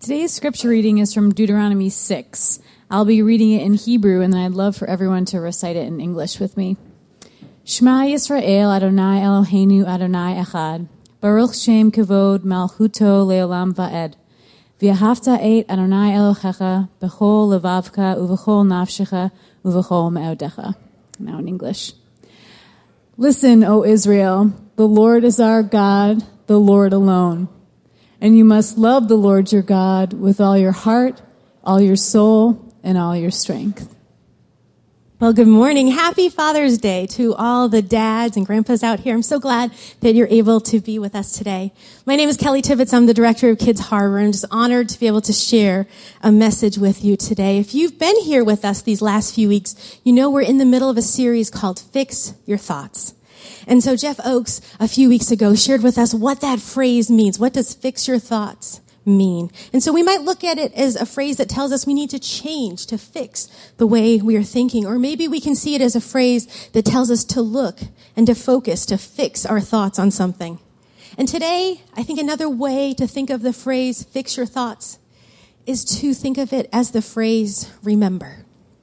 Today's scripture reading is from Deuteronomy 6. I'll be reading it in Hebrew, and then I'd love for everyone to recite it in English with me. Shema Yisrael Adonai Eloheinu Adonai Echad. Baruch Shem Kavod Malchuto Leolam Va'ed. V'ahavta et Adonai Elohecha b'chol levavka uv'chol nafshecha uv'chol me'odecha. Now in English. Listen, O Israel, the Lord is our God, the Lord alone. And you must love the Lord your God with all your heart, all your soul, and all your strength. Well, good morning. Happy Father's Day to all the dads and grandpas out here. I'm so glad that you're able to be with us today. My name is Kelly Tibbetts. I'm the director of Kids Harbor. I'm just honored to be able to share a message with you today. If you've been here with us these last few weeks, you know we're in the middle of a series called Fix Your Thoughts. And so Jeff Oakes, a few weeks ago, shared with us what that phrase means. What does fix your thoughts mean? And so we might look at it as a phrase that tells us we need to change, to fix the way we are thinking. Or maybe we can see it as a phrase that tells us to look and to focus, to fix our thoughts on something. And today, I think another way to think of the phrase fix your thoughts is to think of it as the phrase remember.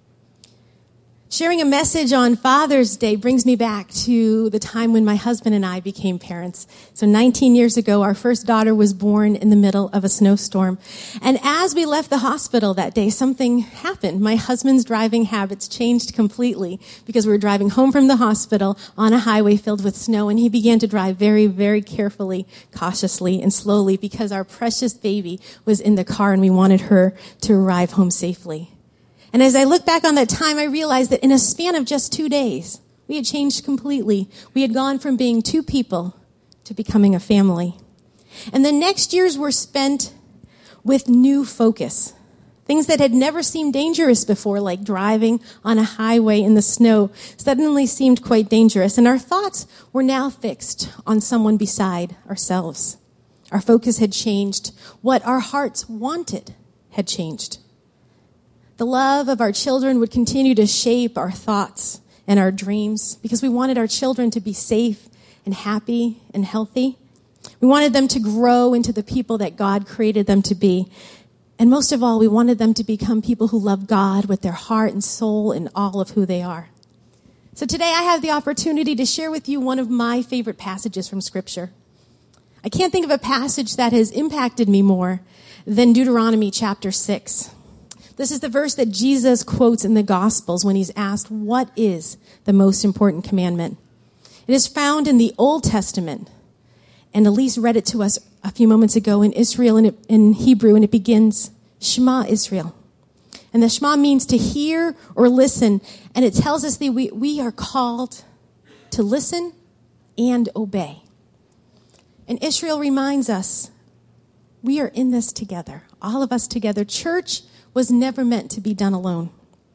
Sharing a message on Father's Day brings me back to the time when my husband and I became parents. So 19 years ago, our first daughter was born in the middle of a snowstorm. And as we left the hospital that day, something happened. My husband's driving habits changed completely because we were driving home from the hospital on a highway filled with snow, and he began to drive very, very carefully, cautiously, and slowly because our precious baby was in the car and we wanted her to arrive home safely. And as I look back on that time, I realized that in a span of just 2 days, we had changed completely. We had gone from being two people to becoming a family. And the next years were spent with new focus. Things that had never seemed dangerous before, like driving on a highway in the snow, suddenly seemed quite dangerous. And our thoughts were now fixed on someone beside ourselves. Our focus had changed. What our hearts wanted had changed. The love of our children would continue to shape our thoughts and our dreams because we wanted our children to be safe and happy and healthy. We wanted them to grow into the people that God created them to be. And most of all, we wanted them to become people who love God with their heart and soul and all of who they are. So today I have the opportunity to share with you one of my favorite passages from Scripture. I can't think of a passage that has impacted me more than Deuteronomy chapter 6. This is the verse that Jesus quotes in the Gospels when he's asked, what is the most important commandment? It is found in the Old Testament. And Elise read it to us a few moments ago in Israel and in Hebrew, and it begins, Shema Israel. And the Shema means to hear or listen. And it tells us that we are called to listen and obey. And Israel reminds us, we are in this together, all of us together. Church was never meant to be done alone.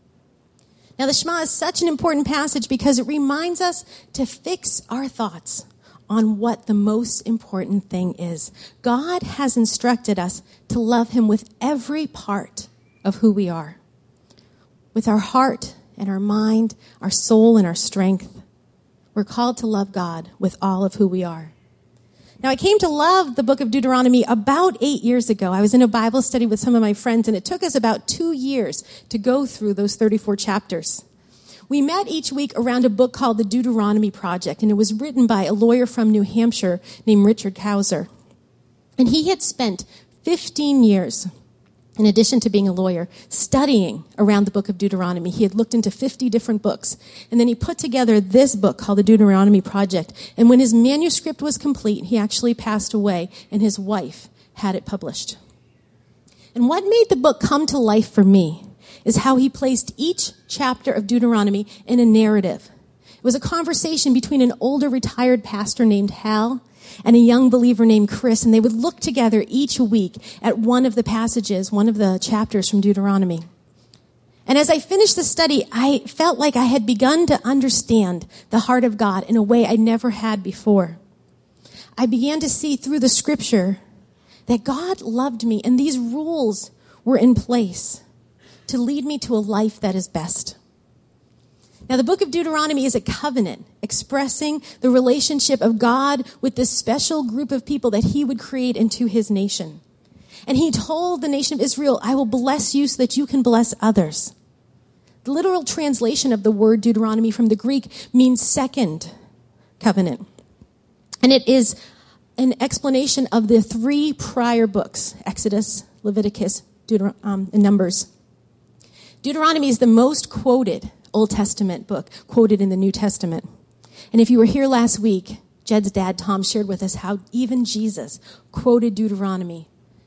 Now, the Shema is such an important passage because it reminds us to fix our thoughts on what the most important thing is. God has instructed us to love him with every part of who we are. With our heart and our mind, our soul and our strength. We're called to love God with all of who we are. Now, I came to love the book of Deuteronomy about 8 years ago. I was in a Bible study with some of my friends, and it took us about 2 years to go through those 34 chapters. We met each week around a book called The Deuteronomy Project, and it was written by a lawyer from New Hampshire named Richard Kauser. And he had spent 15 years, in addition to being a lawyer, studying around the book of Deuteronomy. He had looked into 50 different books. And then he put together this book called The Deuteronomy Project. And when his manuscript was complete, he actually passed away, and his wife had it published. And what made the book come to life for me is how he placed each chapter of Deuteronomy in a narrative. It was a conversation between an older retired pastor named Hal and a young believer named Chris, and they would look together each week at one of the passages, one of the chapters from Deuteronomy. And as I finished the study, I felt like I had begun to understand the heart of God in a way I never had before. I began to see through the scripture that God loved me, and these rules were in place to lead me to a life that is best. Now, the book of Deuteronomy is a covenant expressing the relationship of God with this special group of people that he would create into his nation. And he told the nation of Israel, I will bless you so that you can bless others. The literal translation of the word Deuteronomy from the Greek means second covenant. And it is an explanation of the 3 prior books, Exodus, Leviticus, and Numbers. Deuteronomy is the most quoted Old Testament book, quoted in the New Testament. And if you were here last week, Jed's dad, Tom, shared with us how even Jesus quoted Deuteronomy.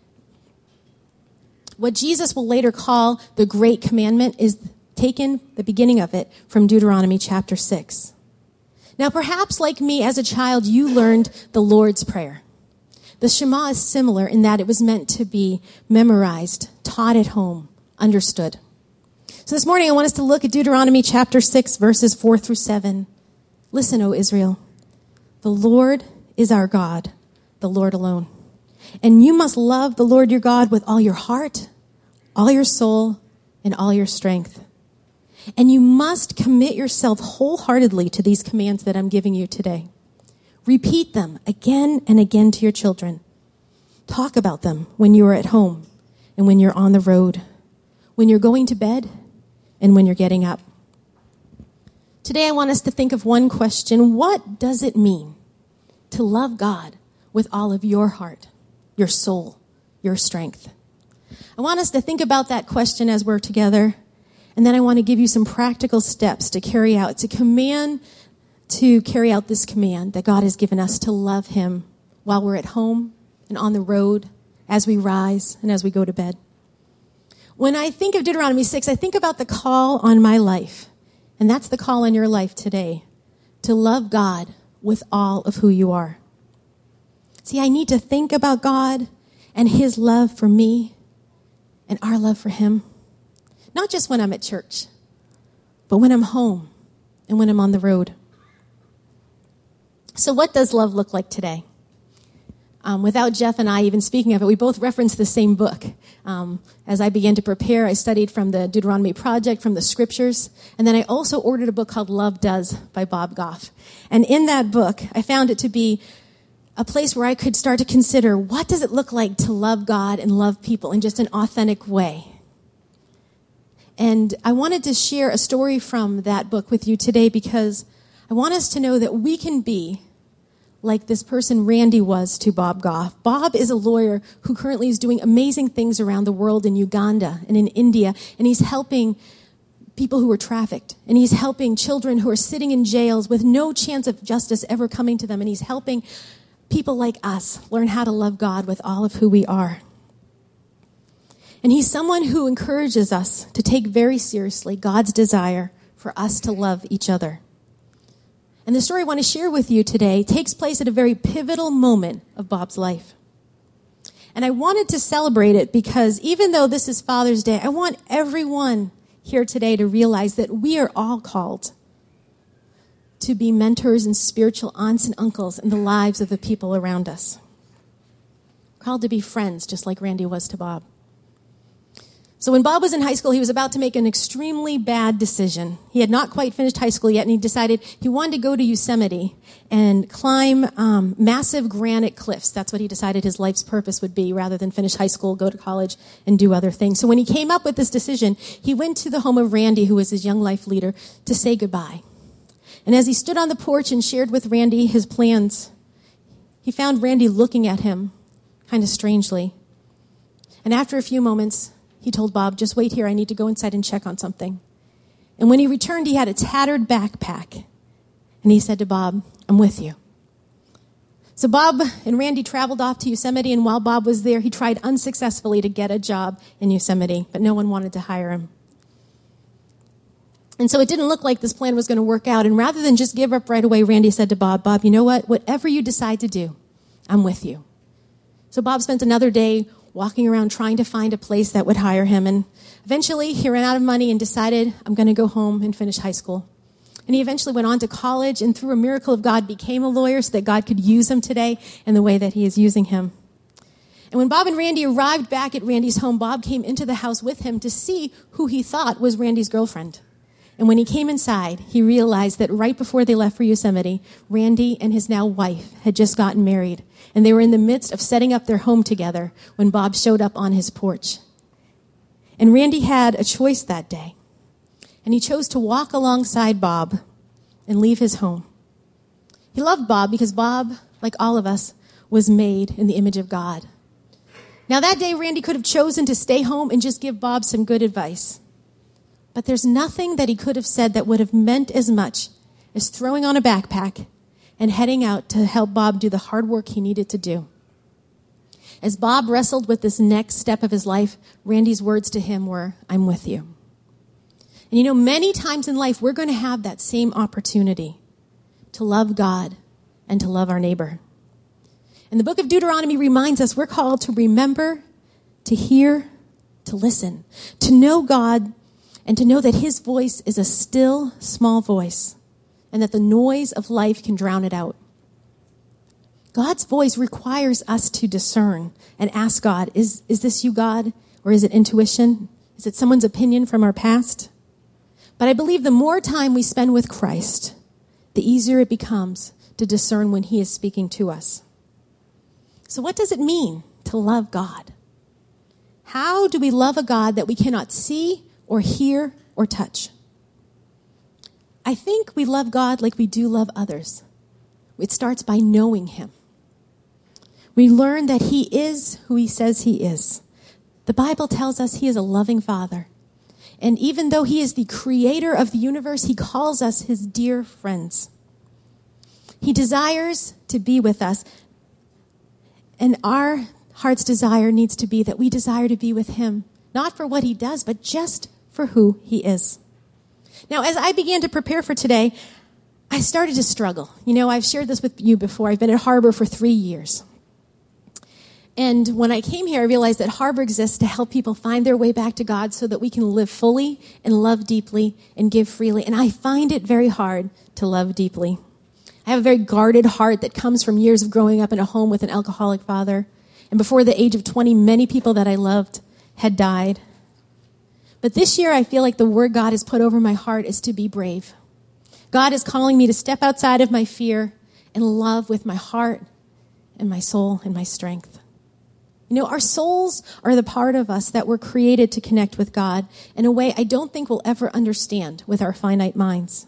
What Jesus will later call the Great Commandment is taken, the beginning of it, from Deuteronomy chapter 6. Now, perhaps like me as a child, you learned the Lord's Prayer. The Shema is similar in that it was meant to be memorized, taught at home, understood. So this morning I want us to look at Deuteronomy chapter 6, verses 4 through 7. Listen, O Israel, the Lord is our God, the Lord alone. And you must love the Lord your God with all your heart, all your soul, and all your strength. And you must commit yourself wholeheartedly to these commands that I'm giving you today. Repeat them again and again to your children. Talk about them when you are at home and when you're on the road, when you're going to bed and when you're getting up. Today I want us to think of one question. What does it mean to love God with all of your heart, your soul, your strength? I want us to think about that question as we're together. And then I want to give you some practical steps to carry out this command that God has given us to love him while we're at home and on the road, as we rise and as we go to bed. When I think of Deuteronomy 6, I think about the call on my life. And that's the call on your life today, to love God with all of who you are. See, I need to think about God and his love for me and our love for him. Not just when I'm at church, but when I'm home and when I'm on the road. So what does love look like today? Without Jeff and I even speaking of it, we both referenced the same book. As I began to prepare, I studied from the Deuteronomy Project, from the scriptures, and then I also ordered a book called Love Does by Bob Goff. And in that book, I found it to be a place where I could start to consider, what does it look like to love God and love people in just an authentic way? And I wanted to share a story from that book with you today because I want us to know that we can be like this person Randy was to Bob Goff. Bob is a lawyer who currently is doing amazing things around the world in Uganda and in India, and he's helping people who are trafficked, and he's helping children who are sitting in jails with no chance of justice ever coming to them, and he's helping people like us learn how to love God with all of who we are. And he's someone who encourages us to take very seriously God's desire for us to love each other. And the story I want to share with you today takes place at a very pivotal moment of Bob's life. And I wanted to celebrate it because even though this is Father's Day, I want everyone here today to realize that we are all called to be mentors and spiritual aunts and uncles in the lives of the people around us. We're called to be friends, just like Randy was to Bob. So when Bob was in high school, he was about to make an extremely bad decision. He had not quite finished high school yet, and he decided he wanted to go to Yosemite and climb massive granite cliffs. That's what he decided his life's purpose would be, rather than finish high school, go to college, and do other things. So when he came up with this decision, he went to the home of Randy, who was his young life leader, to say goodbye. And as he stood on the porch and shared with Randy his plans, he found Randy looking at him kind of strangely. And after a few moments, he told Bob, just wait here, I need to go inside and check on something. And when he returned, he had a tattered backpack. And he said to Bob, I'm with you. So Bob and Randy traveled off to Yosemite, and while Bob was there, he tried unsuccessfully to get a job in Yosemite, but no one wanted to hire him. And so it didn't look like this plan was going to work out. And rather than just give up right away, Randy said to Bob, Bob, you know what? Whatever you decide to do, I'm with you. So Bob spent another day walking around trying to find a place that would hire him. And eventually he ran out of money and decided, I'm going to go home and finish high school. And he eventually went on to college and through a miracle of God became a lawyer so that God could use him today in the way that he is using him. And when Bob and Randy arrived back at Randy's home, Bob came into the house with him to see who he thought was Randy's girlfriend. And when he came inside, he realized that right before they left for Yosemite, Randy and his now wife had just gotten married, and they were in the midst of setting up their home together when Bob showed up on his porch. And Randy had a choice that day, and he chose to walk alongside Bob and leave his home. He loved Bob because Bob, like all of us, was made in the image of God. Now that day, Randy could have chosen to stay home and just give Bob some good advice. But there's nothing that he could have said that would have meant as much as throwing on a backpack and heading out to help Bob do the hard work he needed to do. As Bob wrestled with this next step of his life, Randy's words to him were, "I'm with you." And you know, many times in life, we're going to have that same opportunity to love God and to love our neighbor. And the book of Deuteronomy reminds us we're called to remember, to hear, to listen, to know God, and to know that his voice is a still, small voice, and that the noise of life can drown it out. God's voice requires us to discern and ask God, is this you, God? Or is it intuition? Is it someone's opinion from our past? But I believe the more time we spend with Christ, the easier it becomes to discern when he is speaking to us. So what does it mean to love God? How do we love a God that we cannot see or hear or touch? I think we love God like we do love others. It starts by knowing him. We learn that he is who he says he is. The Bible tells us he is a loving Father. And even though he is the creator of the universe, he calls us his dear friends. He desires to be with us. And our heart's desire needs to be that we desire to be with him, not for what he does, but just for who he is. Now, as I began to prepare for today, I started to struggle. You know, I've shared this with you before. I've been at Harbor for 3 years. And when I came here, I realized that Harbor exists to help people find their way back to God so that we can live fully and love deeply and give freely. And I find it very hard to love deeply. I have a very guarded heart that comes from years of growing up in a home with an alcoholic father. And before the age of 20, many people that I loved had died. But this year, I feel like the word God has put over my heart is to be brave. God is calling me to step outside of my fear and love with my heart and my soul and my strength. You know, our souls are the part of us that were created to connect with God in a way I don't think we'll ever understand with our finite minds.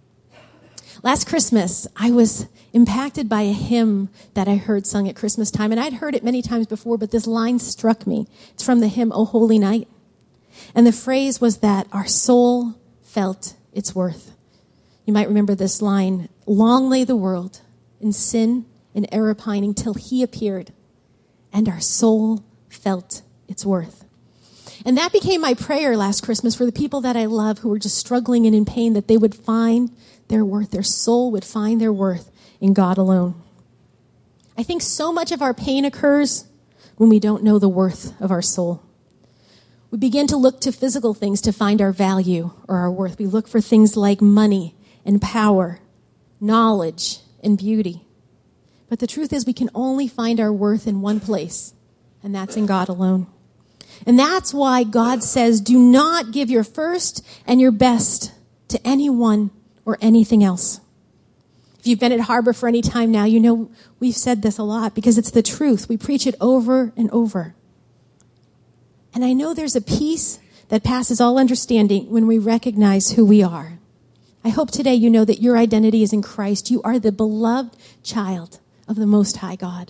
Last Christmas, I was impacted by a hymn that I heard sung at Christmas time, and I'd heard it many times before, but this line struck me. It's from the hymn, "O Holy Night." And the phrase was that our soul felt its worth. You might remember this line, "Long lay the world in sin and error pining till he appeared, and our soul felt its worth." And that became my prayer last Christmas for the people that I love who were just struggling and in pain, that they would find their worth, their soul would find their worth in God alone. I think so much of our pain occurs when we don't know the worth of our soul. We begin to look to physical things to find our value or our worth. We look for things like money and power, knowledge and beauty. But the truth is we can only find our worth in one place, and that's in God alone. And that's why God says, do not give your first and your best to anyone or anything else. If you've been at Harbor for any time now, you know we've said this a lot because it's the truth. We preach it over and over. And I know there's a peace that passes all understanding when we recognize who we are. I hope today you know that your identity is in Christ. You are the beloved child of the Most High God.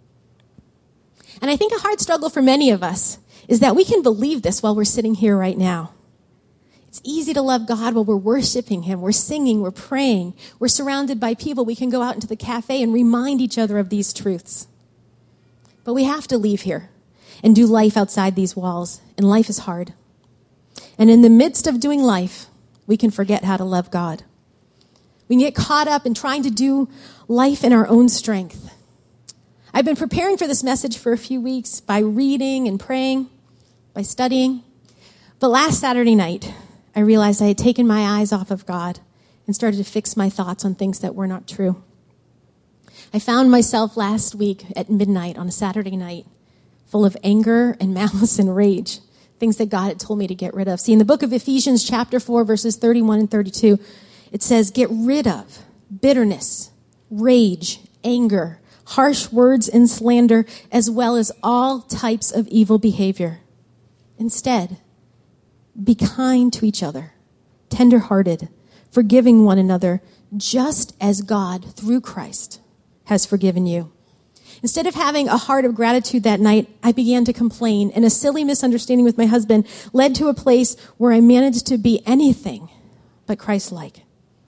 And I think a hard struggle for many of us is that we can believe this while we're sitting here right now. It's easy to love God while we're worshiping him, we're singing, we're praying, we're surrounded by people. We can go out into the cafe and remind each other of these truths. But we have to leave here and do life outside these walls, and life is hard. And in the midst of doing life, we can forget how to love God. We can get caught up in trying to do life in our own strength. I've been preparing for this message for a few weeks by reading and praying, by studying. But last Saturday night, I realized I had taken my eyes off of God and started to fix my thoughts on things that were not true. I found myself last week at midnight on a Saturday night full of anger and malice and rage things that God had told me to get rid of. See, in the book of Ephesians chapter 4, verses 31 and 32, it says, get rid of bitterness, rage, anger, harsh words and slander, as well as all types of evil behavior. Instead, be kind to each other, tender-hearted, forgiving one another, just as God, through Christ, has forgiven you. Instead of having a heart of gratitude that night, I began to complain, and a silly misunderstanding with my husband led to a place where I managed to be anything but Christ-like.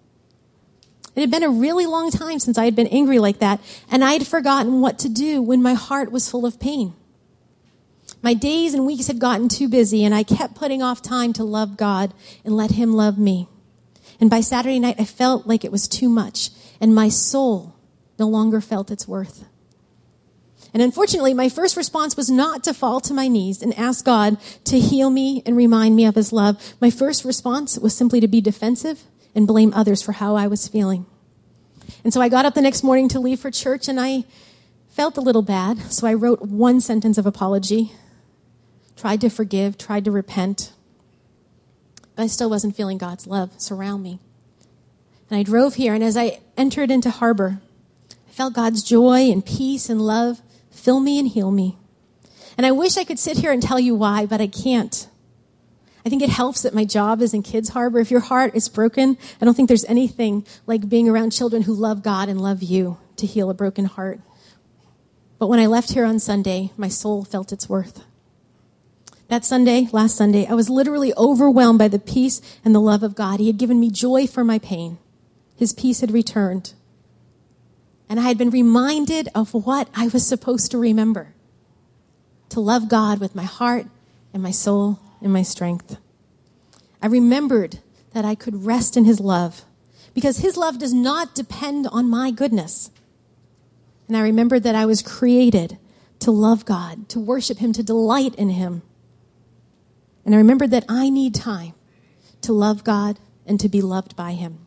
It had been a really long time since I had been angry like that, and I had forgotten what to do when my heart was full of pain. My days and weeks had gotten too busy, and I kept putting off time to love God and let Him love me. And by Saturday night, I felt like it was too much, and my soul no longer felt its worth. And unfortunately, my first response was not to fall to my knees and ask God to heal me and remind me of His love. My first response was simply to be defensive and blame others for how I was feeling. And so I got up the next morning to leave for church, and I felt a little bad. So I wrote one sentence of apology, tried to forgive, tried to repent. But I still wasn't feeling God's love surround me. And I drove here, and as I entered into Harbor, I felt God's joy and peace and love fill me and heal me. And I wish I could sit here and tell you why, but I can't. I think it helps that my job is in Kids Harbor. If your heart is broken, I don't think there's anything like being around children who love God and love you to heal a broken heart. But when I left here on Sunday, my soul felt its worth. That Sunday, last Sunday, I was literally overwhelmed by the peace and the love of God. He had given me joy for my pain. His peace had returned. And I had been reminded of what I was supposed to remember. To love God with my heart and my soul and my strength. I remembered that I could rest in His love because His love does not depend on my goodness. And I remembered that I was created to love God, to worship Him, to delight in Him. And I remembered that I need time to love God and to be loved by Him.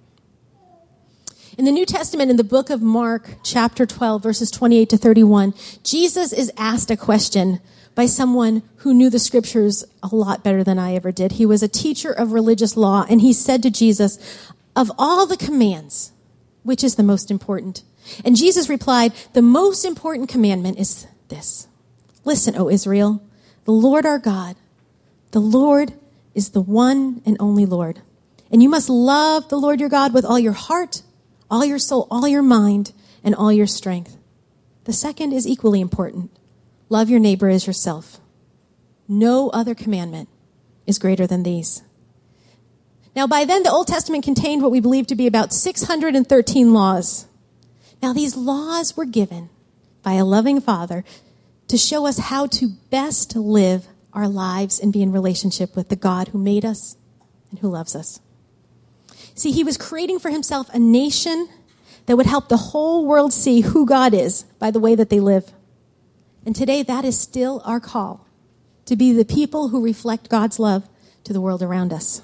In the New Testament, in the book of Mark, chapter 12, verses 28 to 31, Jesus is asked a question by someone who knew the scriptures a lot better than I ever did. He was a teacher of religious law, and he said to Jesus, of all the commands, which is the most important? And Jesus replied, the most important commandment is this. Listen, O Israel, the Lord our God, the Lord is the one and only Lord. And you must love the Lord your God with all your heart, all your soul, all your mind, and all your strength. The second is equally important. Love your neighbor as yourself. No other commandment is greater than these. Now, by then, the Old Testament contained what we believe to be about 613 laws. Now, these laws were given by a loving Father to show us how to best live our lives and be in relationship with the God who made us and who loves us. See, He was creating for Himself a nation that would help the whole world see who God is by the way that they live. And today, that is still our call, to be the people who reflect God's love to the world around us.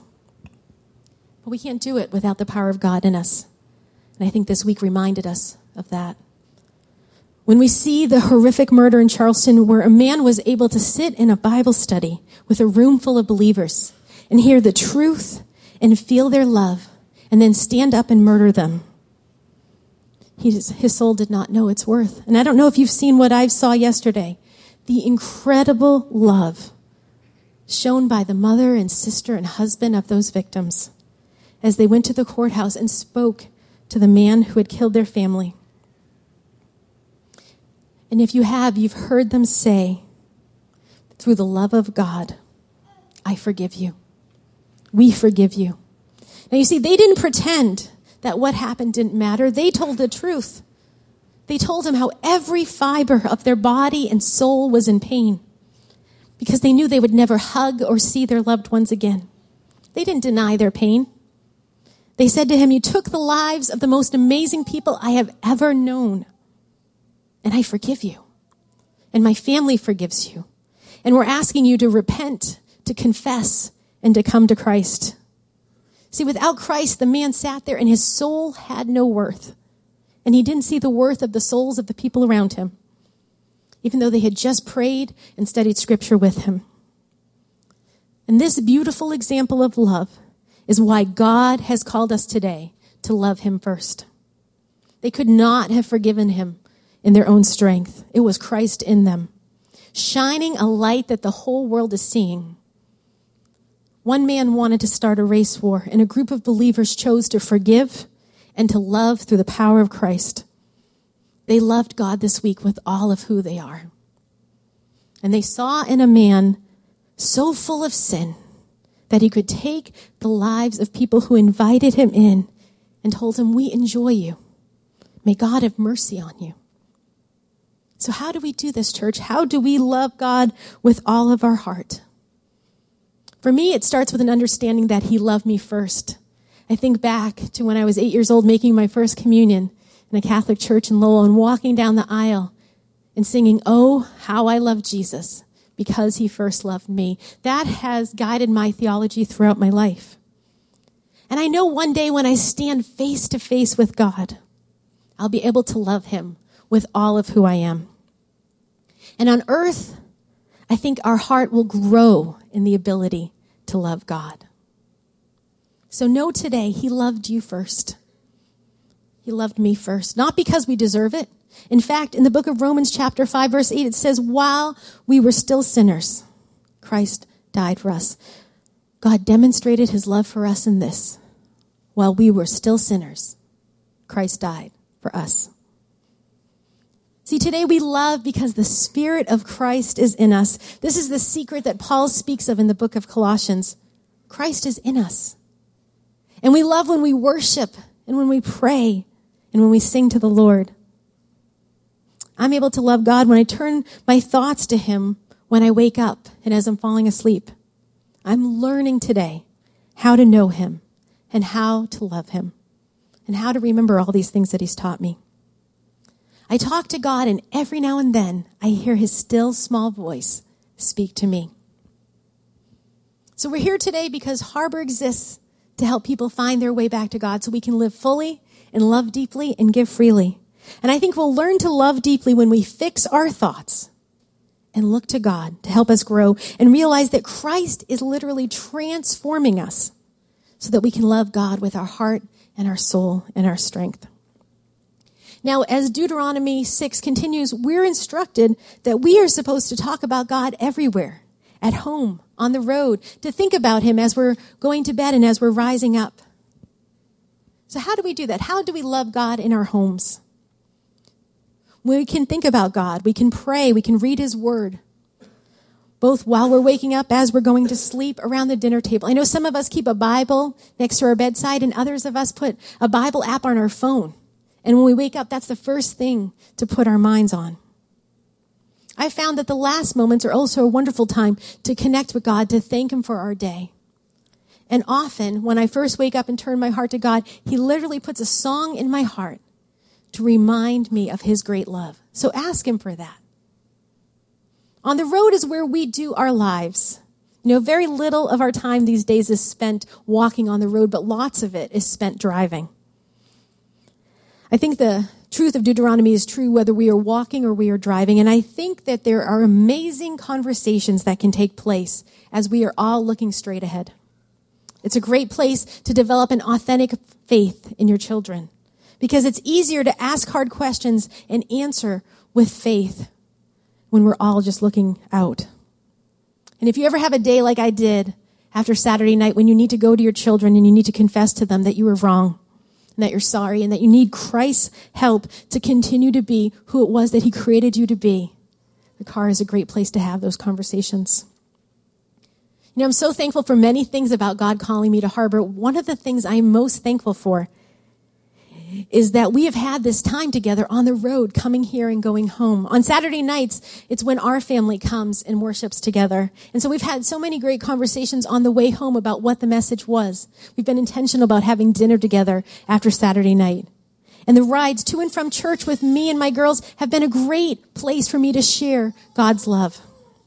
But we can't do it without the power of God in us. And I think this week reminded us of that. When we see the horrific murder in Charleston, where a man was able to sit in a Bible study with a room full of believers and hear the truth and feel their love, and then stand up and murder them, his soul did not know its worth. And I don't know if you've seen what I saw yesterday. The incredible love shown by the mother and sister and husband of those victims as they went to the courthouse and spoke to the man who had killed their family. And if you have, you've heard them say, through the love of God, I forgive you. We forgive you. Now you see, they didn't pretend that what happened didn't matter. They told the truth. They told him how every fiber of their body and soul was in pain because they knew they would never hug or see their loved ones again. They didn't deny their pain. They said to him, you took the lives of the most amazing people I have ever known, and I forgive you, and my family forgives you, and we're asking you to repent, to confess, and to come to Christ. See, without Christ, the man sat there and his soul had no worth. And he didn't see the worth of the souls of the people around him, even though they had just prayed and studied scripture with him. And this beautiful example of love is why God has called us today to love him first. They could not have forgiven him in their own strength. It was Christ in them, shining a light that the whole world is seeing. One man wanted to start a race war, and a group of believers chose to forgive and to love through the power of Christ. They loved God this week with all of who they are. And they saw in a man so full of sin that he could take the lives of people who invited him in and told him, "We enjoy you. May God have mercy on you." So how do we do this, church? How do we love God with all of our heart? For me, it starts with an understanding that he loved me first. I think back to when I was 8 years old making my first communion in a Catholic church in Lowell and walking down the aisle and singing, "Oh, how I love Jesus, because he first loved me." That has guided my theology throughout my life. And I know one day when I stand face to face with God, I'll be able to love him with all of who I am. And on earth, I think our heart will grow in the ability to love God. So know today, he loved you first. He loved me first, not because we deserve it. In fact, in the book of Romans chapter 5, verse 8, it says, while we were still sinners, Christ died for us. God demonstrated his love for us in this. While we were still sinners, Christ died for us. See, today we love because the Spirit of Christ is in us. This is the secret that Paul speaks of in the book of Colossians. Christ is in us. And we love when we worship and when we pray and when we sing to the Lord. I'm able to love God when I turn my thoughts to him when I wake up and as I'm falling asleep. I'm learning today how to know him and how to love him and how to remember all these things that he's taught me. I talk to God, and every now and then I hear his still small voice speak to me. So we're here today because Harbor exists to help people find their way back to God so we can live fully and love deeply and give freely. And I think we'll learn to love deeply when we fix our thoughts and look to God to help us grow and realize that Christ is literally transforming us so that we can love God with our heart and our soul and our strength. Now, as Deuteronomy 6 continues, we're instructed that we are supposed to talk about God everywhere, at home, on the road, to think about him as we're going to bed and as we're rising up. So how do we do that? How do we love God in our homes? We can think about God. We can pray. We can read his word, both while we're waking up, as we're going to sleep, around the dinner table. I know some of us keep a Bible next to our bedside, and others of us put a Bible app on our phone. And when we wake up, that's the first thing to put our minds on. I found that the last moments are also a wonderful time to connect with God, to thank him for our day. And often, when I first wake up and turn my heart to God, he literally puts a song in my heart to remind me of his great love. So ask him for that. On the road is where we do our lives. You know, very little of our time these days is spent walking on the road, but lots of it is spent driving. I think the truth of Deuteronomy is true whether we are walking or we are driving. And I think that there are amazing conversations that can take place as we are all looking straight ahead. It's a great place to develop an authentic faith in your children because it's easier to ask hard questions and answer with faith when we're all just looking out. And if you ever have a day like I did after Saturday night when you need to go to your children and you need to confess to them that you were wrong, and that you're sorry, and that you need Christ's help to continue to be who it was that he created you to be, the car is a great place to have those conversations. You know, I'm so thankful for many things about God calling me to Harbor. One of the things I'm most thankful for is that we have had this time together on the road, coming here and going home. On Saturday nights, it's when our family comes and worships together. And so we've had so many great conversations on the way home about what the message was. We've been intentional about having dinner together after Saturday night. And the rides to and from church with me and my girls have been a great place for me to share God's love.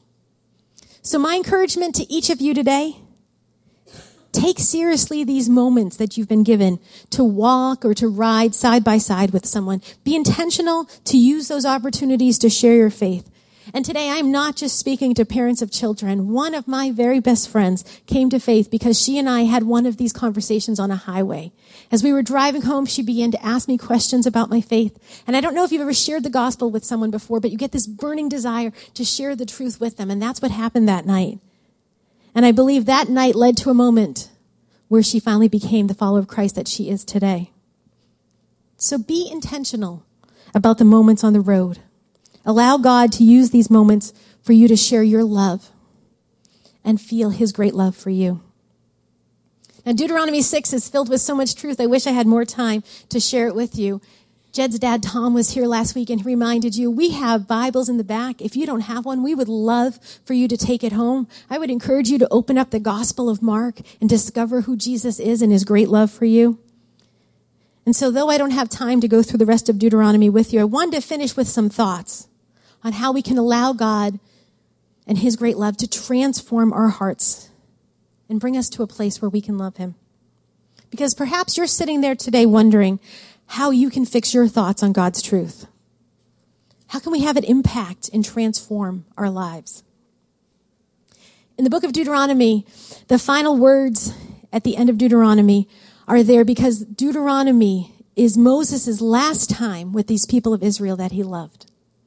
So my encouragement to each of you today, take seriously these moments that you've been given to walk or to ride side by side with someone. Be intentional to use those opportunities to share your faith. And today I'm not just speaking to parents of children. One of my very best friends came to faith because she and I had one of these conversations on a highway. As we were driving home, she began to ask me questions about my faith. And I don't know if you've ever shared the gospel with someone before, but you get this burning desire to share the truth with them. And that's what happened that night. And I believe that night led to a moment where she finally became the follower of Christ that she is today. So be intentional about the moments on the road. Allow God to use these moments for you to share your love and feel his great love for you. Now, Deuteronomy 6 is filled with so much truth. I wish I had more time to share it with you. Jed's dad, Tom, was here last week and he reminded you, we have Bibles in the back. If you don't have one, we would love for you to take it home. I would encourage you to open up the Gospel of Mark and discover who Jesus is and his great love for you. And so though I don't have time to go through the rest of Deuteronomy with you, I wanted to finish with some thoughts on how we can allow God and his great love to transform our hearts and bring us to a place where we can love him. Because perhaps you're sitting there today wondering how you can fix your thoughts on God's truth. How can we have it impact and transform our lives? In the book of Deuteronomy, the final words at the end of Deuteronomy are there because Deuteronomy is Moses' last time with these people of Israel that he loved.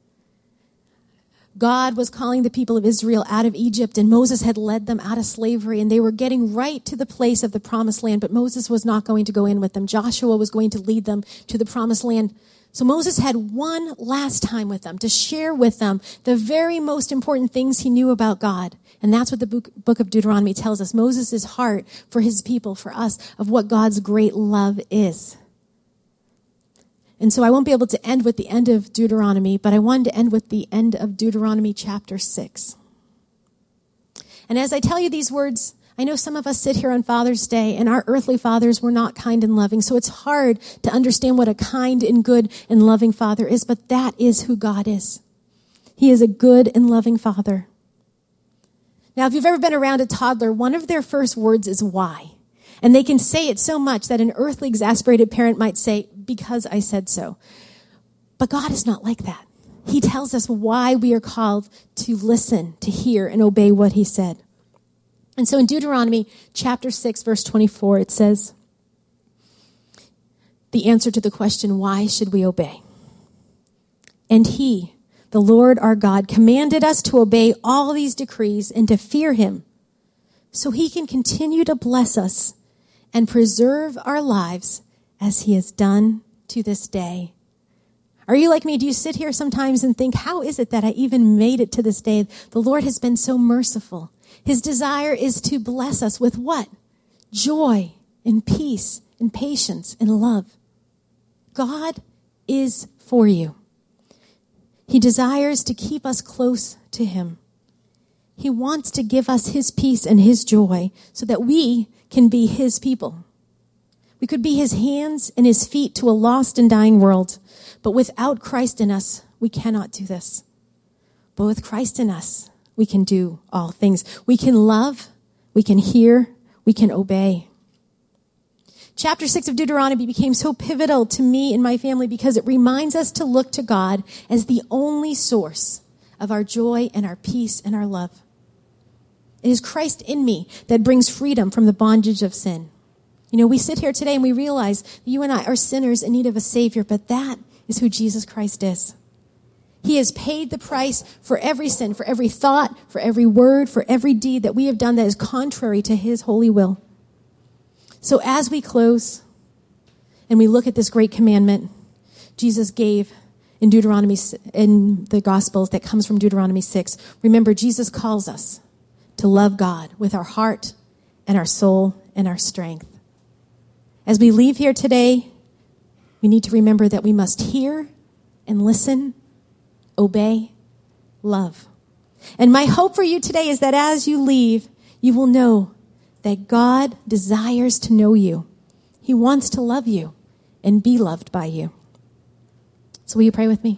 God was calling the people of Israel out of Egypt, and Moses had led them out of slavery, and they were getting right to the place of the promised land, but Moses was not going to go in with them. Joshua was going to lead them to the promised land. So Moses had one last time with them to share with them the very most important things he knew about God. And that's what the book of Deuteronomy tells us. Moses' heart for his people, for us, of what God's great love is. And so I won't be able to end with the end of Deuteronomy, but I wanted to end with the end of Deuteronomy chapter 6. And as I tell you these words, I know some of us sit here on Father's Day, and our earthly fathers were not kind and loving, so it's hard to understand what a kind and good and loving father is, but that is who God is. He is a good and loving father. Now, if you've ever been around a toddler, one of their first words is why. And they can say it so much that an earthly exasperated parent might say, because I said so. But God is not like that. He tells us why we are called to listen, to hear, and obey what he said. And so in Deuteronomy chapter 6, verse 24, it says, the answer to the question, why should we obey? And he, the Lord our God, commanded us to obey all these decrees and to fear him, so he can continue to bless us and preserve our lives as he has done to this day. Are you like me? Do you sit here sometimes and think, how is it that I even made it to this day? The Lord has been so merciful. His desire is to bless us with what? Joy and peace and patience and love. God is for you. He desires to keep us close to him. He wants to give us his peace and his joy so that we can be his people. We could be his hands and his feet to a lost and dying world. But without Christ in us, we cannot do this. But with Christ in us, we can do all things. We can love, we can hear, we can obey. Chapter 6 of Deuteronomy became so pivotal to me and my family because it reminds us to look to God as the only source of our joy and our peace and our love. It is Christ in me that brings freedom from the bondage of sin. You know, we sit here today and we realize that you and I are sinners in need of a Savior, but that is who Jesus Christ is. He has paid the price for every sin, for every thought, for every word, for every deed that we have done that is contrary to his holy will. So as we close and we look at this great commandment Jesus gave in Deuteronomy, in the Gospels that comes from Deuteronomy 6, remember Jesus calls us to love God with our heart and our soul and our strength. As we leave here today, we need to remember that we must hear and listen, obey, love. And my hope for you today is that as you leave, you will know that God desires to know you. He wants to love you and be loved by you. So will you pray with me?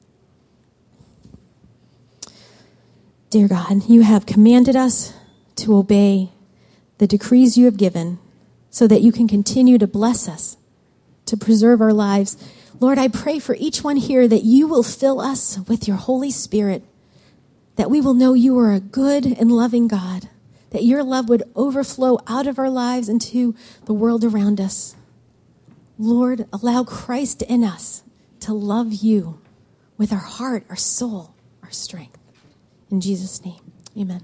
Dear God, you have commanded us to obey the decrees you have given so that you can continue to bless us, to preserve our lives. Lord, I pray for each one here that you will fill us with your Holy Spirit, that we will know you are a good and loving God, that your love would overflow out of our lives into the world around us. Lord, allow Christ in us to love you with our heart, our soul, our strength. In Jesus' name, amen.